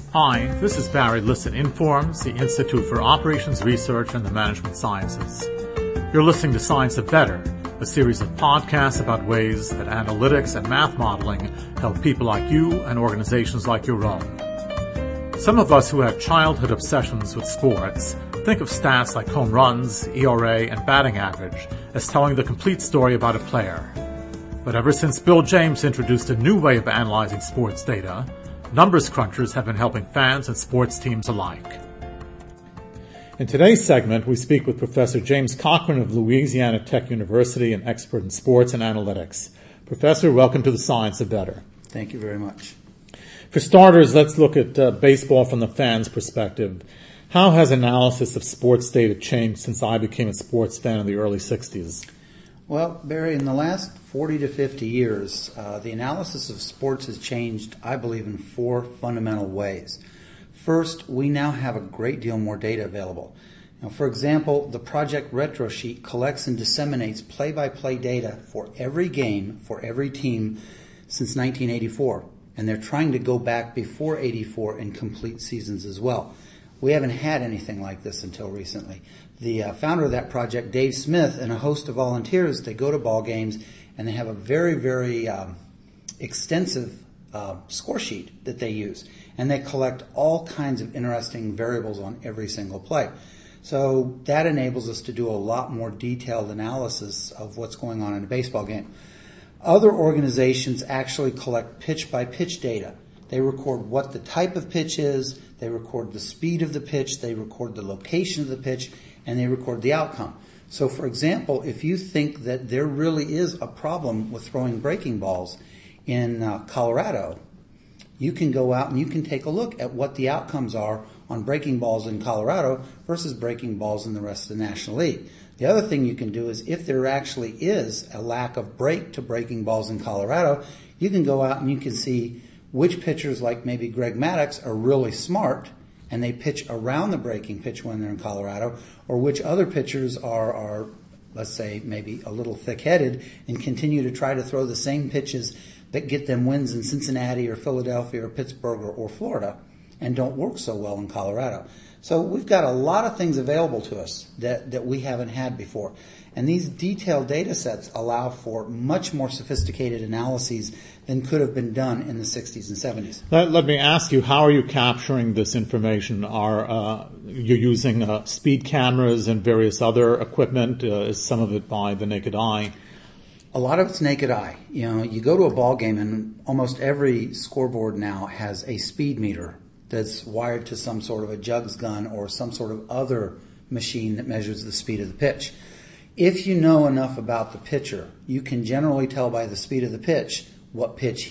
Hi, this is Barry Lisson Informs, the Institute for Operations Research and the Management Sciences. You're listening to Science of Better, a series of podcasts about ways that analytics and math modeling help people like you and organizations like your own. Some of us who had childhood obsessions with sports think of stats like home runs, ERA, and batting average as telling the complete story about a player. But ever since Bill James introduced a new way of analyzing sports data, numbers crunchers have been helping fans and sports teams alike. In today's segment, we speak with Professor James Cochran of Louisiana Tech University, an expert in sports and analytics. Professor, welcome to the Science of Better. Thank you very much. For starters, let's look at baseball from the fan's perspective. How has analysis of sports data changed since I became a sports fan in the early 60s? Well, Barry, in the last 40 to 50 years, the analysis of sports has changed, I believe, in four fundamental ways. First, we now have a great deal more data available. Now, for example, the Project Retro Sheet collects and disseminates play-by-play data for every game, for every team since 1984. And they're trying to go back before 84 and complete seasons as well. We haven't had anything like this until recently. The founder of that project, Dave Smith, and a host of volunteers, they go to ball games and they have a very, very extensive score sheet that they use. And they collect all kinds of interesting variables on every single play. So that enables us to do a lot more detailed analysis of what's going on in a baseball game. Other organizations actually collect pitch-by-pitch data. They record what the type of pitch is, they record the speed of the pitch, they record the location of the pitch, and they record the outcome. So, for example, if you think that there really is a problem with throwing breaking balls in Colorado, you can go out and you can take a look at what the outcomes are on breaking balls in Colorado versus breaking balls in the rest of the National League. The other thing you can do is if there actually is a lack of break to breaking balls in Colorado, you can go out and you can see which pitchers, like maybe Greg Maddux, are really smart and they pitch around the breaking pitch when they're in Colorado, or which other pitchers are, let's say, maybe a little thick-headed and continue to try to throw the same pitches that get them wins in Cincinnati or Philadelphia or Pittsburgh or Florida and don't work so well in Colorado. So we've got a lot of things available to us that we haven't had before. And these detailed data sets allow for much more sophisticated analyses than could have been done in the 60s and 70s. Let me ask you, how are you capturing this information? Are you using speed cameras and various other equipment? Is some of it by the naked eye? A lot of it's naked eye. You know, you go to a ball game and almost every scoreboard now has a speed meter that's wired to some sort of a jugs gun or some sort of other machine that measures the speed of the pitch. If you know enough about the pitcher, you can generally tell by the speed of the pitch what pitch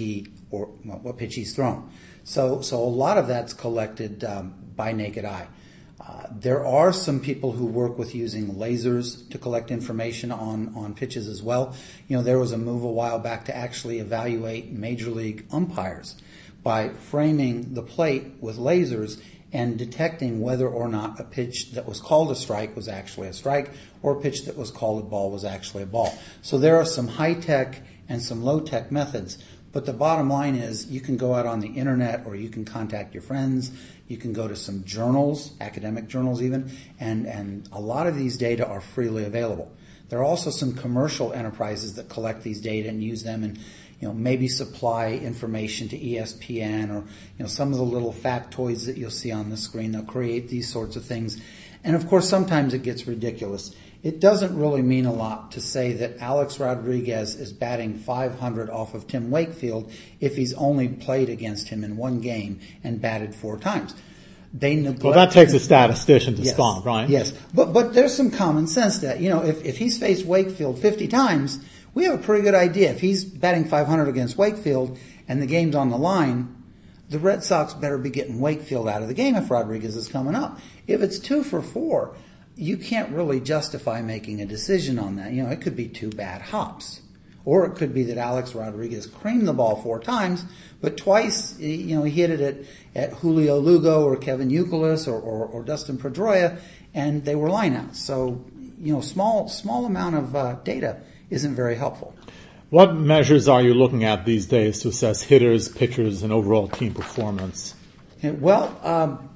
he's thrown. So a lot of that's collected by naked eye. There are some people who work with using lasers to collect information on pitches as well. You know, there was a move a while back to actually evaluate major league umpires by framing the plate with lasers and detecting whether or not a pitch that was called a strike was actually a strike or a pitch that was called a ball was actually a ball. So there are some high-tech and some low-tech methods, but the bottom line is you can go out on the internet or you can contact your friends, you can go to some journals, academic journals even, and a lot of these data are freely available. There are also some commercial enterprises that collect these data and use them and maybe supply information to ESPN or, some of the little factoids that you'll see on the screen. They'll create these sorts of things. And of course, sometimes it gets ridiculous. It doesn't really mean a lot to say that Alex Rodriguez is batting 500 off of Tim Wakefield if he's only played against him in one game and batted 4 times. Well, that takes a statistician to spot, right? Yes, but there's some common sense that, if he's faced Wakefield 50 times, we have a pretty good idea. If he's batting 500 against Wakefield and the game's on the line, the Red Sox better be getting Wakefield out of the game if Rodriguez is coming up. If it's 2 for 4, you can't really justify making a decision on that. It could be 2 bad hops. Or it could be that Alex Rodriguez creamed the ball 4 times, but twice, he hit it at Julio Lugo or Kevin Youkilis or Dustin Pedroia, and they were lineouts. So, small amount of data isn't very helpful. What measures are you looking at these days to assess hitters, pitchers, and overall team performance? Well,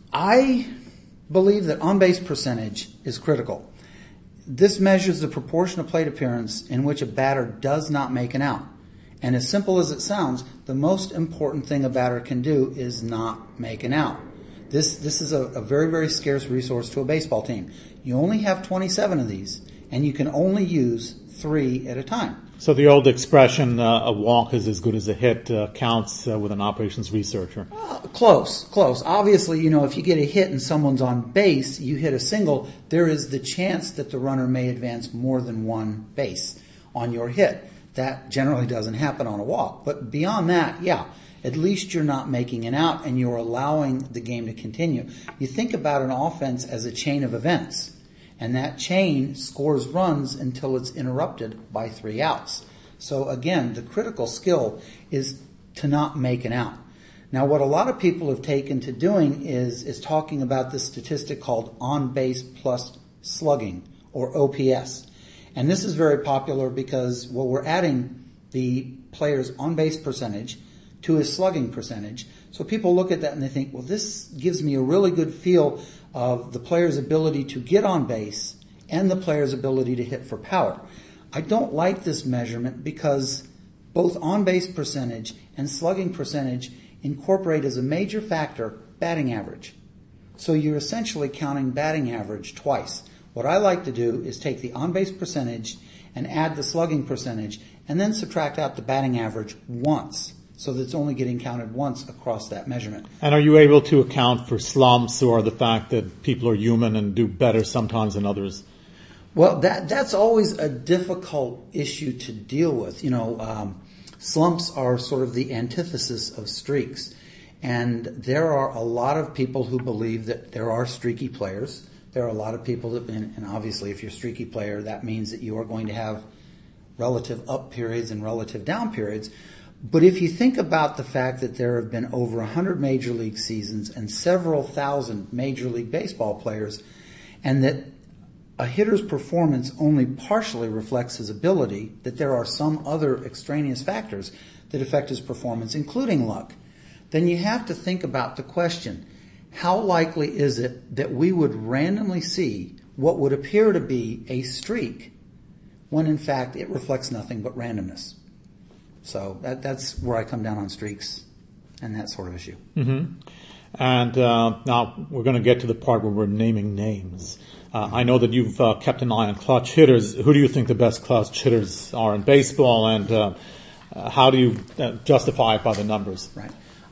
I believe that on-base percentage is critical. This measures the proportion of plate appearance in which a batter does not make an out. And as simple as it sounds, the most important thing a batter can do is not make an out. This is a very, very scarce resource to a baseball team. You only have 27 of these, and you can only use 3 at a time. So the old expression, a walk is as good as a hit, counts with an operations researcher. Close. Obviously, if you get a hit and someone's on base, you hit a single, there is the chance that the runner may advance more than one base on your hit. That generally doesn't happen on a walk. But beyond that, at least you're not making an out and you're allowing the game to continue. You think about an offense as a chain of events. And that chain scores runs until it's interrupted by 3 outs. So again, the critical skill is to not make an out. Now, what a lot of people have taken to doing is talking about this statistic called on-base plus slugging, or OPS. And this is very popular because, we're adding the player's on-base percentage to his slugging percentage. So people look at that and they think, well, this gives me a really good feel of the player's ability to get on base and the player's ability to hit for power. I don't like this measurement because both on-base percentage and slugging percentage incorporate as a major factor batting average. So you're essentially counting batting average twice. What I like to do is take the on-base percentage and add the slugging percentage and then subtract out the batting average once, so that it's only getting counted once across that measurement. And are you able to account for slumps or the fact that people are human and do better sometimes than others? Well, that's always a difficult issue to deal with. Slumps are sort of the antithesis of streaks. And there are a lot of people who believe that there are streaky players. There are a lot of people that, and obviously if you're a streaky player, that means that you are going to have relative up periods and relative down periods. But if you think about the fact that there have been over 100 Major League seasons and several thousand Major League Baseball players, and that a hitter's performance only partially reflects his ability, that there are some other extraneous factors that affect his performance, including luck, then you have to think about the question, how likely is it that we would randomly see what would appear to be a streak when in fact it reflects nothing but randomness? So that's where I come down on streaks and that sort of issue. Mm-hmm. And now we're going to get to the part where we're naming names. I know that you've kept an eye on clutch hitters. Who do you think the best clutch hitters are in baseball, and how do you justify it by the numbers? Right.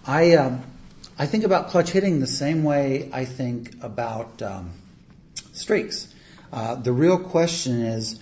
I think about clutch hitting the same way I think about streaks. The real question is,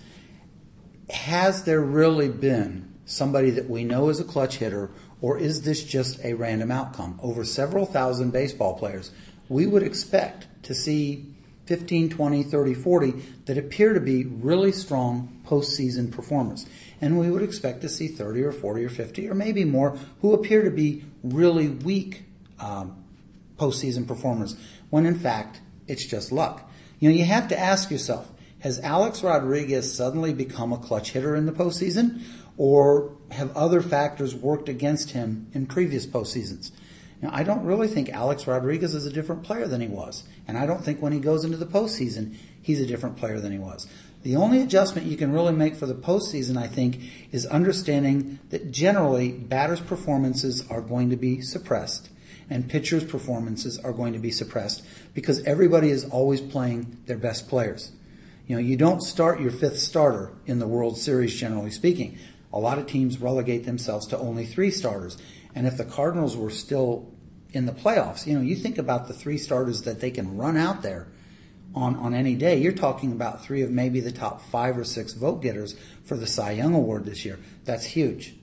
has there really been somebody that we know is a clutch hitter, or is this just a random outcome? Over several thousand baseball players, we would expect to see 15, 20, 30, 40 that appear to be really strong postseason performers. And we would expect to see 30 or 40 or 50 or maybe more who appear to be really weak postseason performers, when in fact it's just luck. You have to ask yourself, has Alex Rodriguez suddenly become a clutch hitter in the postseason? Or have other factors worked against him in previous postseasons? Now, I don't really think Alex Rodriguez is a different player than he was. And I don't think when he goes into the postseason, he's a different player than he was. The only adjustment you can really make for the postseason, I think, is understanding that generally batters' performances are going to be suppressed and pitchers' performances are going to be suppressed because everybody is always playing their best players. You don't start your 5th starter in the World Series, generally speaking. A lot of teams relegate themselves to only 3 starters. And if the Cardinals were still in the playoffs, you think about the 3 starters that they can run out there on any day. You're talking about 3 of maybe the top 5 or 6 vote getters for the Cy Young Award this year. That's huge.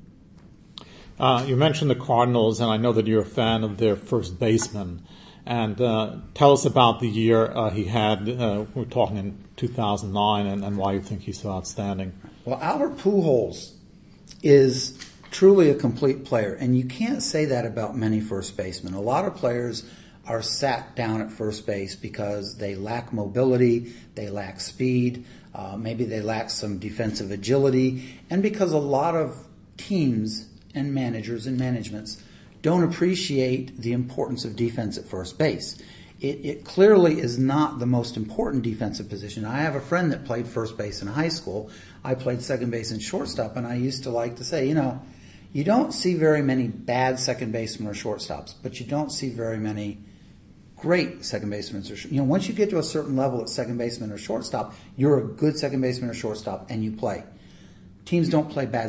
You mentioned the Cardinals, and I know that you're a fan of their first baseman. And tell us about the year he had. We're talking in 2009, and why you think he's so outstanding. Well, Albert Pujols is truly a complete player, and you can't say that about many first basemen. A lot of players are sat down at first base because they lack mobility, they lack speed, maybe they lack some defensive agility, and because a lot of teams and managers and managements don't appreciate the importance of defense at first base. It clearly is not the most important defensive position. I have a friend that played first base in high school. I played second base and shortstop, and I used to like to say, you don't see very many bad second basemen or shortstops, but you don't see very many great second basemen. Once you get to a certain level at second baseman or shortstop, you're a good second baseman or shortstop, and you play. Teams don't play bad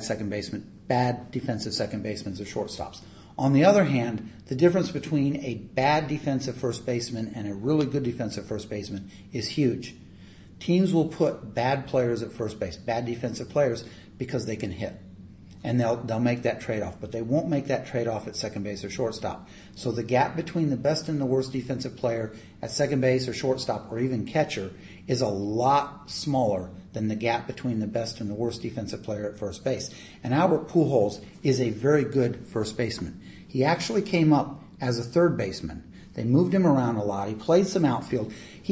defensive second basemen or shortstops. On the other hand, the difference between a bad defensive first baseman and a really good defensive first baseman is huge. Teams will put bad players at first base, bad defensive players, because they can hit. And they'll make that trade-off, but they won't make that trade-off at second base or shortstop. So the gap between the best and the worst defensive player at second base or shortstop or even catcher is a lot smaller than the gap between the best and the worst defensive player at first base. And Albert Pujols is a very good first baseman. He actually came up as a third baseman. They moved him around a lot. He played some outfield.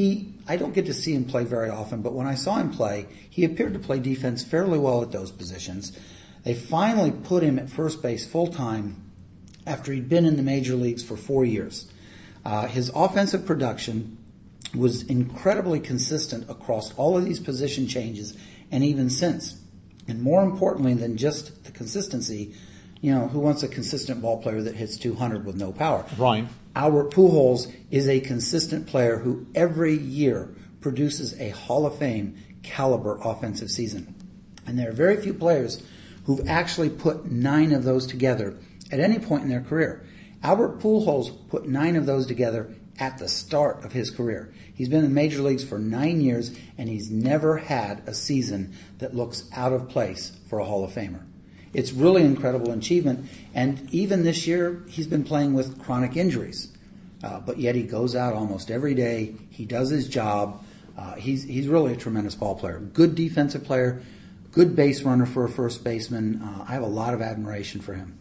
I don't get to see him play very often, but when I saw him play, he appeared to play defense fairly well at those positions. They finally put him at first base full-time after he'd been in the major leagues for 4 years. His offensive production was incredibly consistent across all of these position changes and even since. And more importantly than just the consistency, who wants a consistent ball player that hits 200 with no power? Right. Albert Pujols is a consistent player who every year produces a Hall of Fame caliber offensive season. And there are very few players who've actually put 9 of those together at any point in their career. Albert Pujols put 9 of those together at the start of his career. He's been in the major leagues for 9 years, and he's never had a season that looks out of place for a Hall of Famer. It's really incredible achievement, and even this year, he's been playing with chronic injuries. But yet he goes out almost every day. He does his job. He's really a tremendous ball player. Good defensive player, good base runner for a first baseman. I have a lot of admiration for him.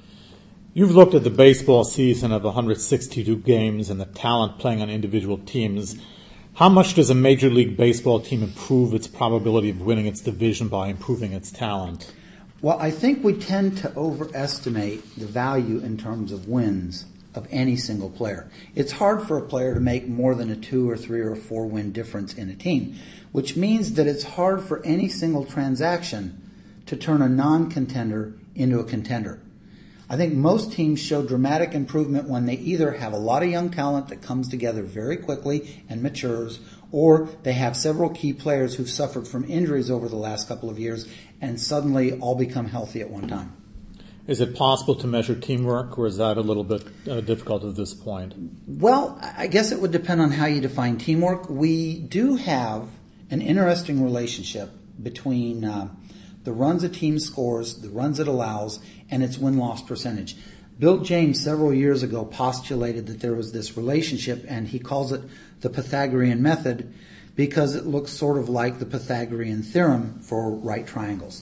You've looked at the baseball season of 162 games and the talent playing on individual teams. How much does a Major League Baseball team improve its probability of winning its division by improving its talent? Well, I think we tend to overestimate the value in terms of wins of any single player. It's hard for a player to make more than a 2 or 3 or 4 win difference in a team, which means that it's hard for any single transaction to turn a non-contender into a contender. I think most teams show dramatic improvement when they either have a lot of young talent that comes together very quickly and matures, or they have several key players who've suffered from injuries over the last couple of years and suddenly all become healthy at one time. Is it possible to measure teamwork, or is that a little bit difficult at this point? Well, I guess it would depend on how you define teamwork. We do have an interesting relationship between the runs a team scores, the runs it allows, and its win-loss percentage. Bill James several years ago postulated that there was this relationship, and he calls it the Pythagorean method because it looks sort of like the Pythagorean theorem for right triangles.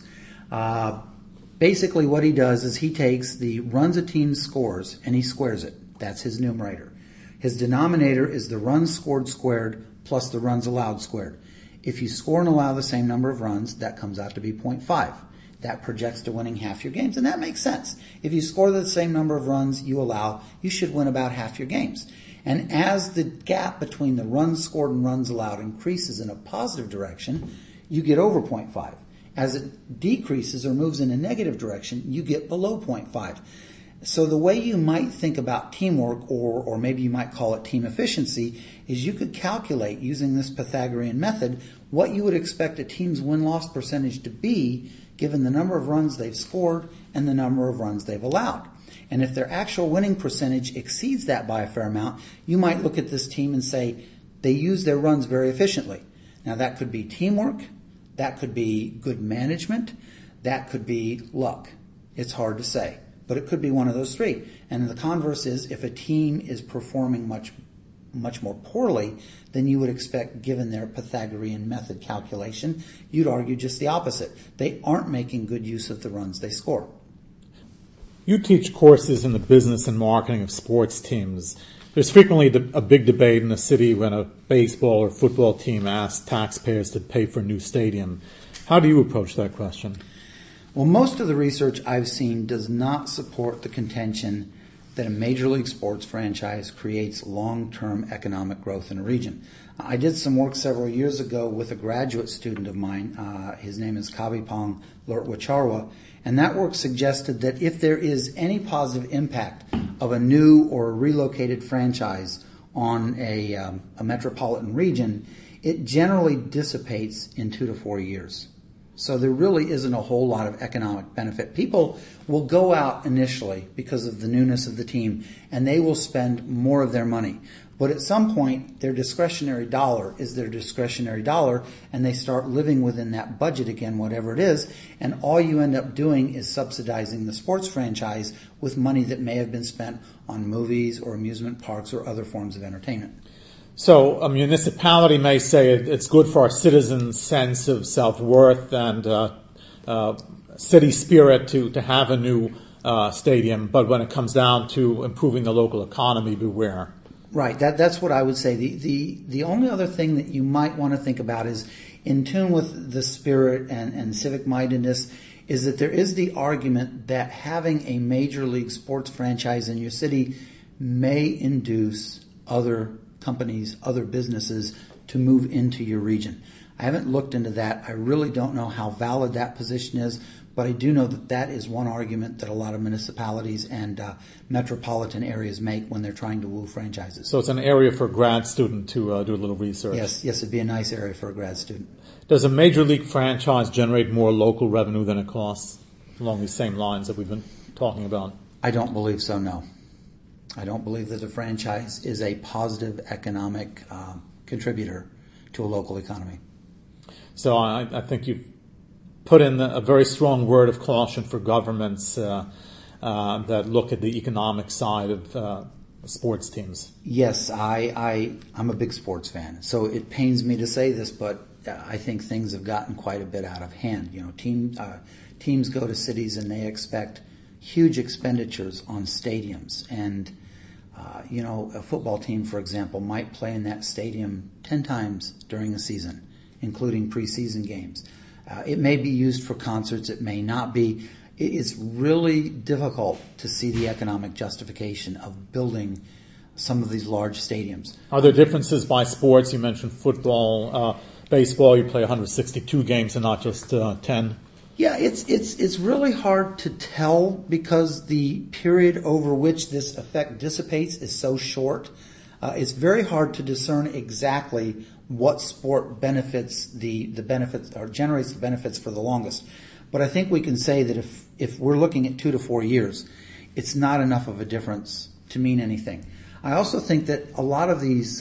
Basically what he does is he takes the runs a team scores and he squares it. That's his numerator. His denominator is the runs scored squared plus the runs allowed squared. If you score and allow the same number of runs, that comes out to be 0.5. That projects to winning half your games, and that makes sense. If you score the same number of runs you allow, you should win about half your games. And as the gap between the runs scored and runs allowed increases in a positive direction, you get over 0.5. As it decreases or moves in a negative direction, you get below 0.5. So the way you might think about teamwork, or maybe you might call it team efficiency, is you could calculate using this Pythagorean method what you would expect a team's win-loss percentage to be given the number of runs they've scored and the number of runs they've allowed. And if their actual winning percentage exceeds that by a fair amount, you might look at this team and say they use their runs very efficiently. Now that could be teamwork, that could be good management, that could be luck. It's hard to say, but it could be one of those three. And the converse is if a team is performing much more poorly than you would expect given their Pythagorean method calculation, you'd argue just the opposite. They aren't making good use of the runs they score. You teach courses in the business and marketing of sports teams. There's frequently a big debate in the city when a baseball or football team asks taxpayers to pay for a new stadium. How do you approach that question? Well, most of the research I've seen does not support the contention that a Major League Sports franchise creates long-term economic growth in a region. I did some work several years ago with a graduate student of mine. His name is Kavipong Lortwacharwa, and that work suggested that if there is any positive impact of a new or relocated franchise on a metropolitan region, it generally dissipates in 2 to 4 years. So there really isn't a whole lot of economic benefit. People will go out initially because of the newness of the team, and they will spend more of their money. But at some point, their discretionary dollar is their discretionary dollar, and they start living within that budget again, whatever it is, and all you end up doing is subsidizing the sports franchise with money that may have been spent on movies or amusement parks or other forms of entertainment. So a municipality may say it's good for our citizens' sense of self-worth and city spirit to have a new stadium, but when it comes down to improving the local economy, beware. Right, that's what I would say. The only other thing that you might want to think about is, in tune with the spirit and civic mindedness, is that there is the argument that having a Major League Sports franchise in your city may induce other companies, other businesses to move into your region. I haven't looked into that. I really don't know how valid that position is, but I do know that that is one argument that a lot of municipalities and metropolitan areas make when they're trying to woo franchises. So it's an area for a grad student to do a little research. Yes, it'd be a nice area for a grad student. Does a major league franchise generate more local revenue than it costs, along these same lines that we've been talking about? I don't believe so, no. I don't believe that the franchise is a positive economic contributor to a local economy. So I think you've put in a very strong word of caution for governments that look at the economic side of sports teams. Yes, I'm a big sports fan, so it pains me to say this, but I think things have gotten quite a bit out of hand. You know, teams go to cities and they expect huge expenditures on stadiums, and a football team, for example, might play in that stadium 10 times during a season, including preseason games. It may be used for concerts, it may not be. It's really difficult to see the economic justification of building some of these large stadiums. Are there differences by sports? You mentioned football, baseball, you play 162 games and not just 10. Yeah, it's really hard to tell because the period over which this effect dissipates is so short. It's very hard to discern exactly what sport benefits the benefits or generates the benefits for the longest. But I think we can say that if we're looking at 2 to 4 years, it's not enough of a difference to mean anything. I also think that a lot of these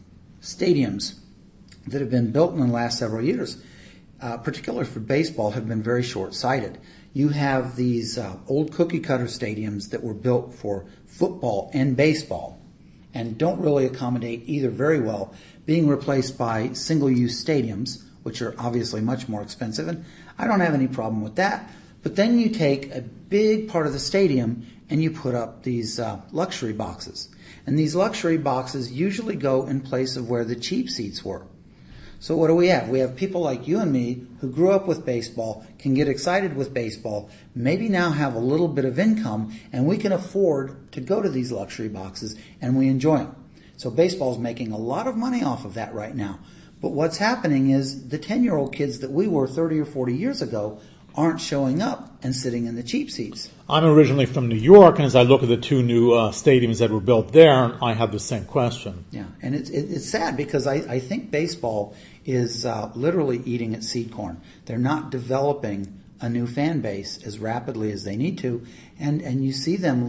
stadiums that have been built in the last several years, particularly for baseball, have been very short-sighted. You have these old cookie-cutter stadiums that were built for football and baseball and don't really accommodate either very well, being replaced by single-use stadiums, which are obviously much more expensive, and I don't have any problem with that. But then you take a big part of the stadium and you put up these luxury boxes. And these luxury boxes usually go in place of where the cheap seats were. So what do we have? We have people like you and me who grew up with baseball, can get excited with baseball, maybe now have a little bit of income, and we can afford to go to these luxury boxes, and we enjoy them. So baseball's making a lot of money off of that right now. But what's happening is the 10-year-old kids that we were 30 or 40 years ago aren't showing up and sitting in the cheap seats. I'm originally from New York, and as I look at the two new stadiums that were built there, I have the same question. Yeah, and it's sad because I think baseball is literally eating its seed corn. They're not developing a new fan base as rapidly as they need to, and you see them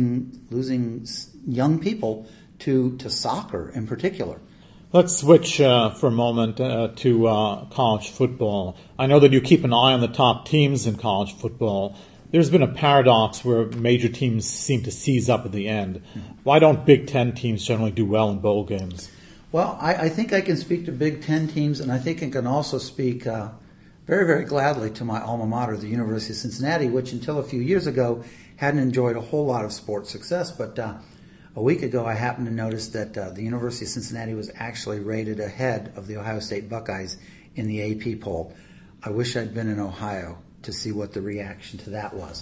losing young people to soccer in particular. Let's switch for a moment to college football. I know that you keep an eye on the top teams in college football. There's been a paradox where major teams seem to seize up at the end. Why don't Big Ten teams generally do well in bowl games? Well, I think I can speak to Big Ten teams, and I think I can also speak very, very gladly to my alma mater, the University of Cincinnati, which until a few years ago hadn't enjoyed a whole lot of sports success. But a week ago, I happened to notice that the University of Cincinnati was actually rated ahead of the Ohio State Buckeyes in the AP poll. I wish I'd been in Ohio to see what the reaction to that was.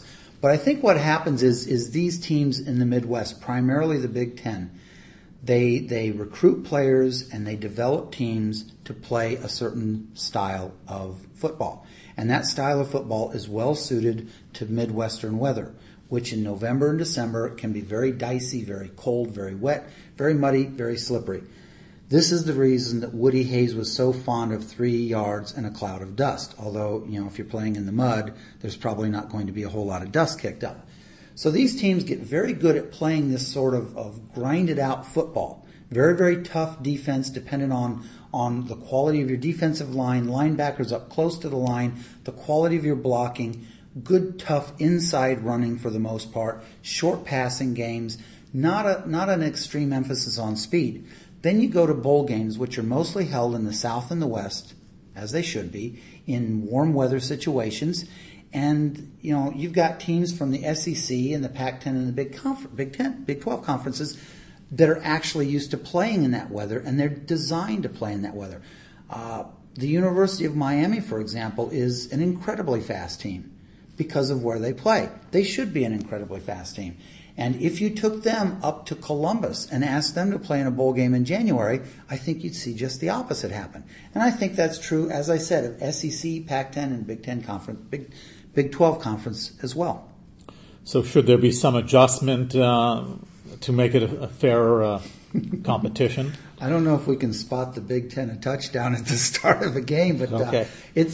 But I think what happens is these teams in the Midwest, primarily the Big Ten, they recruit players and they develop teams to play a certain style of football. And that style of football is well suited to Midwestern weather, which in November and December can be very dicey, very cold, very wet, very muddy, very slippery. This is the reason that Woody Hayes was so fond of 3 yards and a cloud of dust. Although, if you're playing in the mud, there's probably not going to be a whole lot of dust kicked up. So these teams get very good at playing this sort of grinded out football. Very, very tough defense dependent on the quality of your defensive line, linebackers up close to the line, the quality of your blocking, good tough inside running for the most part, short passing games, not an extreme emphasis on speed. Then you go to bowl games, which are mostly held in the South and the West, as they should be, in warm weather situations. And, you've got teams from the SEC and the Pac-10 and the Big 12 conferences that are actually used to playing in that weather, and they're designed to play in that weather. The University of Miami, for example, is an incredibly fast team because of where they play. They should be an incredibly fast team. And if you took them up to Columbus and asked them to play in a bowl game in January, I think you'd see just the opposite happen. And I think that's true, as I said, of SEC, Pac-10, and Big 10 conference, Big 12 conference as well. So should there be some adjustment to make it a fairer competition? I don't know if we can spot the Big 10 a touchdown at the start of a game, but okay.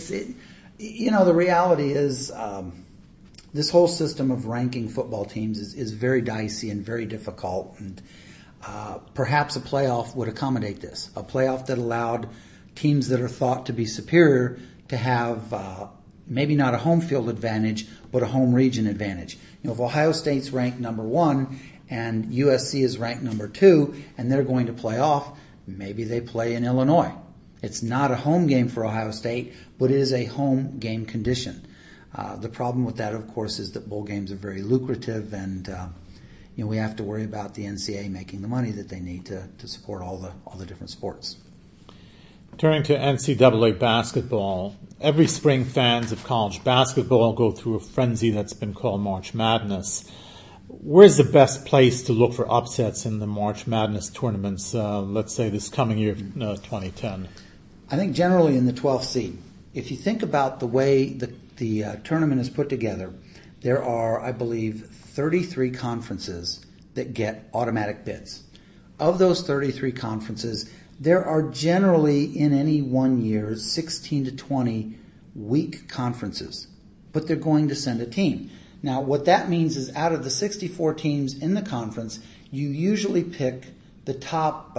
The reality is this whole system of ranking football teams is very dicey and very difficult, and perhaps a playoff would accommodate this. A playoff that allowed teams that are thought to be superior to have maybe not a home field advantage, but a home region advantage. If Ohio State's ranked number 1 and USC is ranked number 2 and they're going to play off, maybe they play in Illinois. It's not a home game for Ohio State, but it is a home game condition. The problem with that, of course, is that bowl games are very lucrative, and we have to worry about the NCAA making the money that they need to support all the different sports. Turning to NCAA basketball, every spring fans of college basketball go through a frenzy that's been called March Madness. Where's the best place to look for upsets in the March Madness tournaments, let's say this coming year, 2010? I think generally in the 12th seed. If you think about the way the tournament is put together, there are, I believe, 33 conferences that get automatic bids. Of those 33 conferences, there are generally in any 1 year 16 to 20 weak conferences, but they're going to send a team. Now, what that means is out of the 64 teams in the conference, you usually pick the top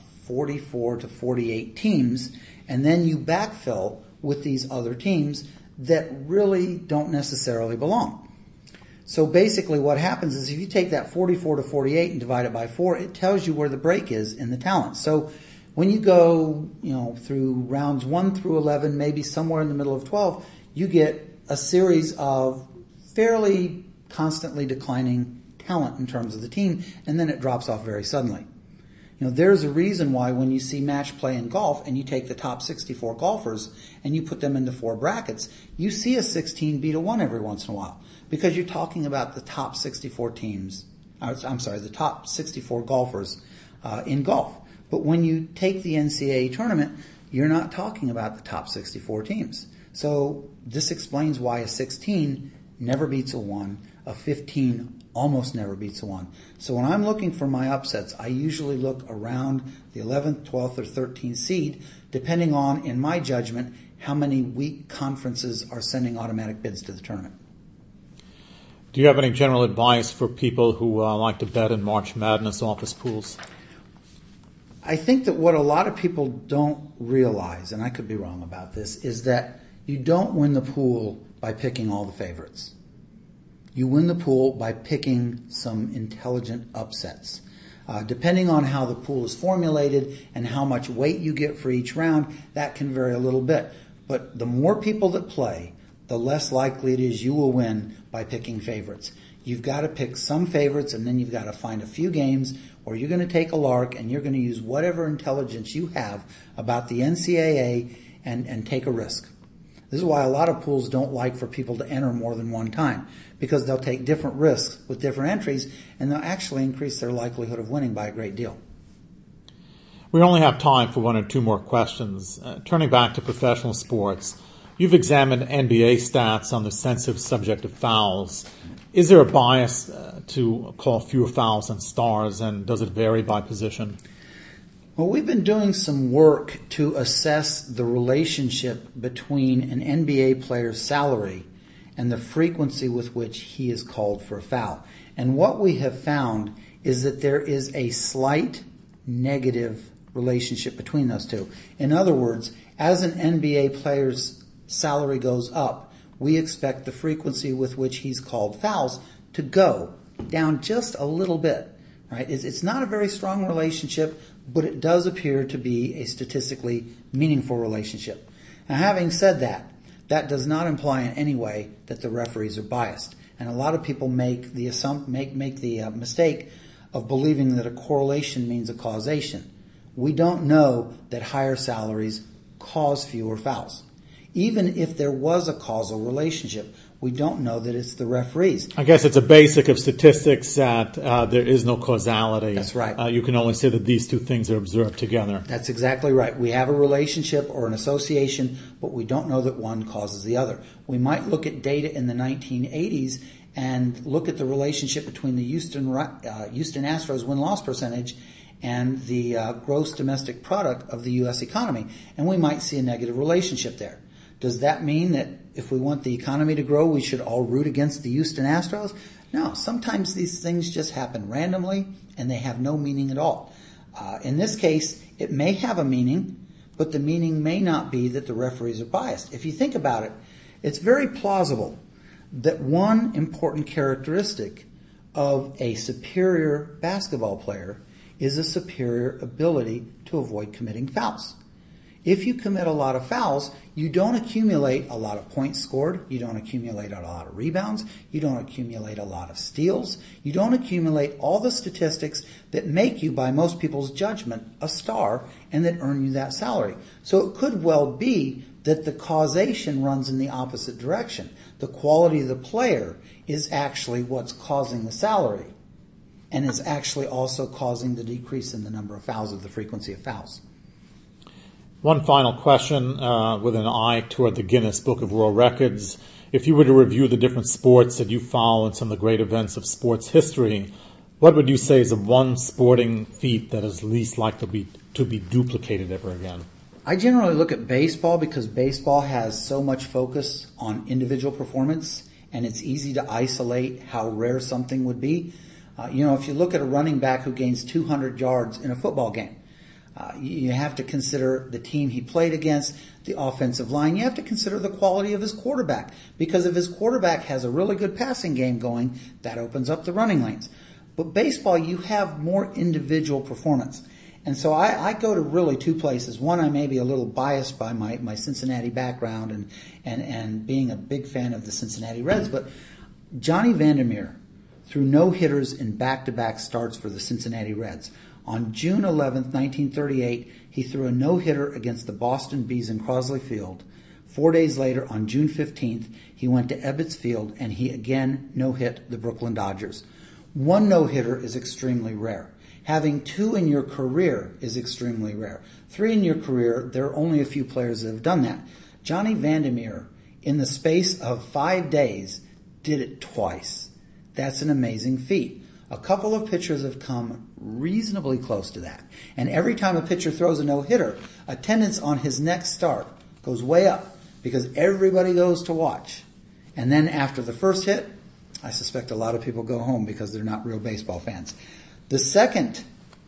44 to 48 teams, and then you backfill with these other teams that really don't necessarily belong. So basically what happens is if you take that 44 to 48 and divide it by 4, it tells you where the break is in the talent. So when you go, through rounds 1 through 11, maybe somewhere in the middle of 12, you get a series of fairly constantly declining talent in terms of the team, and then it drops off very suddenly. There's a reason why when you see match play in golf and you take the top 64 golfers and you put them into 4 brackets, you see a 16 beat a 1 every once in a while, because you're talking about the top 64 teams. The top 64 golfers in golf. But when you take the NCAA tournament, you're not talking about the top 64 teams. So this explains why a 16 never beats a 1, a 15 almost never beats a 1. So when I'm looking for my upsets, I usually look around the 11th, 12th, or 13th seed, depending on, in my judgment, how many weak conferences are sending automatic bids to the tournament. Do you have any general advice for people who like to bet in March Madness office pools? I think that what a lot of people don't realize, and I could be wrong about this, is that you don't win the pool by picking all the favorites. You win the pool by picking some intelligent upsets. Depending on how the pool is formulated and how much weight you get for each round, that can vary a little bit. But the more people that play, the less likely it is you will win by picking favorites. You've got to pick some favorites, and then you've got to find a few games where you're going to take a lark and you're going to use whatever intelligence you have about the NCAA and take a risk. This is why a lot of pools don't like for people to enter more than one time, because they'll take different risks with different entries, and they'll actually increase their likelihood of winning by a great deal. We only have time for one or two more questions. Turning back to professional sports, you've examined NBA stats on the sensitive subject of fouls. Is there a bias to call fewer fouls than stars, and does it vary by position? Well, we've been doing some work to assess the relationship between an NBA player's salary and the frequency with which he is called for a foul. And what we have found is that there is a slight negative relationship between those two. In other words, as an NBA player's salary goes up, we expect the frequency with which he's called fouls to go down just a little bit. Right? It's not a very strong relationship, but it does appear to be a statistically meaningful relationship. Now, having said that, that does not imply in any way that the referees are biased. And a lot of people make the mistake of believing that a correlation means a causation. We don't know that higher salaries cause fewer fouls. Even if there was a causal relationship, we don't know that it's the referees. I guess it's a basic of statistics that there is no causality. That's right. You can only say that these two things are observed together. That's exactly right. We have a relationship or an association, but we don't know that one causes the other. We might look at data in the 1980s and look at the relationship between the Houston Astros win-loss percentage and the gross domestic product of the U.S. economy, and we might see a negative relationship there. Does that mean that if we want the economy to grow, we should all root against the Houston Astros? No, sometimes these things just happen randomly and they have no meaning at all. In this case, it may have a meaning, but the meaning may not be that the referees are biased. If you think about it, it's very plausible that one important characteristic of a superior basketball player is a superior ability to avoid committing fouls. If you commit a lot of fouls, you don't accumulate a lot of points scored, you don't accumulate a lot of rebounds, you don't accumulate a lot of steals, you don't accumulate all the statistics that make you, by most people's judgment, a star and that earn you that salary. So it could well be that the causation runs in the opposite direction. The quality of the player is actually what's causing the salary and is actually also causing the decrease in the number of fouls, of the frequency of fouls. One final question with an eye toward the Guinness Book of World Records. If you were to review the different sports that you follow and some of the great events of sports history, what would you say is the one sporting feat that is least likely to be duplicated ever again? I generally look at baseball because baseball has so much focus on individual performance, and it's easy to isolate how rare something would be. If you look at a running back who gains 200 yards in a football game, you have to consider the team he played against, the offensive line. You have to consider the quality of his quarterback, because if his quarterback has a really good passing game going, that opens up the running lanes. But baseball, you have more individual performance. And so I go to really two places. One, I may be a little biased by my Cincinnati background and being a big fan of the Cincinnati Reds, but Johnny Vandermeer threw no-hitters in back-to-back starts for the Cincinnati Reds. On June 11th, 1938, he threw a no-hitter against the Boston Bees in Crosley Field. 4 days later, on June 15th, he went to Ebbets Field and he again no-hit the Brooklyn Dodgers. One no-hitter is extremely rare. Having two in your career is extremely rare. 3 in your career, there are only a few players that have done that. Johnny Vandermeer, in the space of 5 days, did it twice. That's an amazing feat. A couple of pitchers have come reasonably close to that. And every time a pitcher throws a no-hitter, attendance on his next start goes way up because everybody goes to watch. And then after the first hit, I suspect a lot of people go home because they're not real baseball fans. The second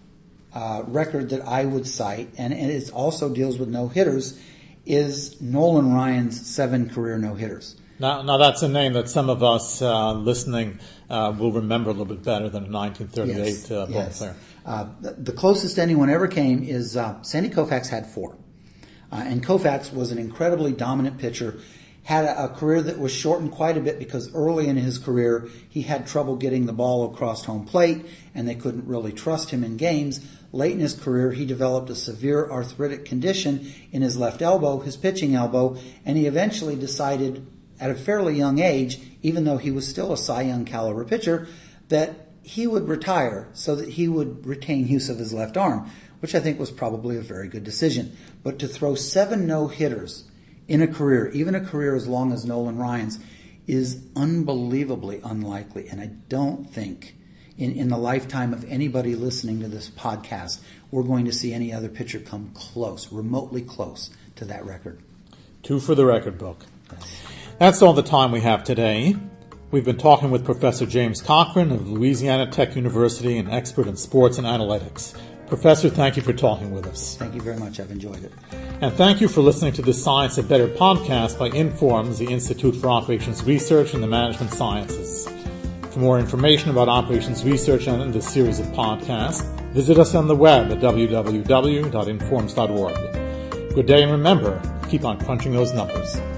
record that I would cite, and it also deals with no-hitters, is Nolan Ryan's 7 career no-hitters. Now that's a name that some of us listening will remember a little bit better than a 1938 ball player. The closest anyone ever came is Sandy Koufax had 4. And Koufax was an incredibly dominant pitcher. had a career that was shortened quite a bit because early in his career he had trouble getting the ball across home plate and they couldn't really trust him in games. Late in his career he developed a severe arthritic condition in his left elbow, his pitching elbow, and he eventually decided at a fairly young age, even though he was still a Cy Young caliber pitcher, that he would retire so that he would retain use of his left arm, which I think was probably a very good decision. But to throw 7 no-hitters in a career, even a career as long as Nolan Ryan's, is unbelievably unlikely. And I don't think in the lifetime of anybody listening to this podcast, we're going to see any other pitcher come close, remotely close to that record. 2 for the record book. That's all the time we have today. We've been talking with Professor James Cochran of Louisiana Tech University, an expert in sports and analytics. Professor, thank you for talking with us. Thank you very much. I've enjoyed it. And thank you for listening to the Science of Better podcast by Informs, the Institute for Operations Research and the Management Sciences. For more information about operations research and this series of podcasts, visit us on the web at www.informs.org. Good day, and remember, keep on crunching those numbers.